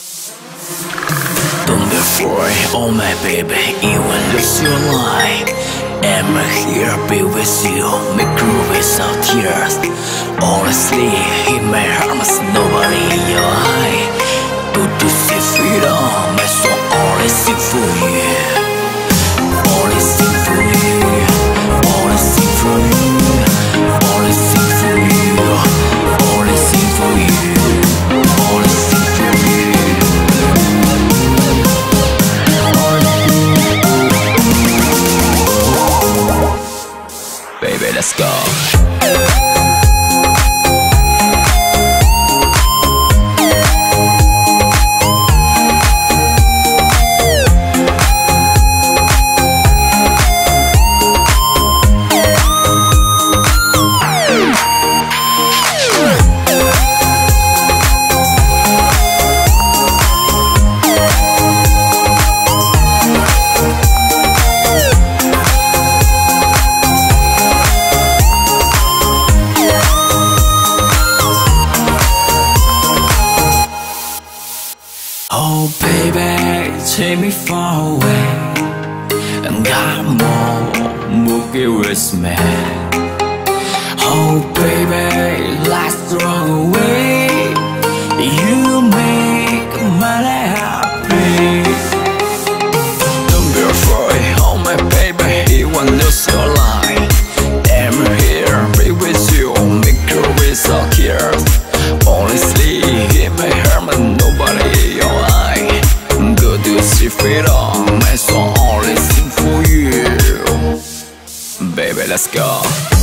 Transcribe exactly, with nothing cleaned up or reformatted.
Don't be afraid, oh my baby, even lose your life. I'm here, be with you, make you without tears. Honestly, in my heart, there's nobody in your eye. Good to see freedom, my soul only sing for you. Only sing for you, only sing for you, only sing for you, only sing for you, only sing for you. Baby, let's go. Oh baby, take me far away and come on, boogie with me. Oh baby, let's run away. You make my life happy. Don't be afraid, oh my baby, even lose your life. I'm here, be with you, make you without tears. Honestly, in my heart, but nobody. See freedom, my soul only sing for you. Baby, let's go.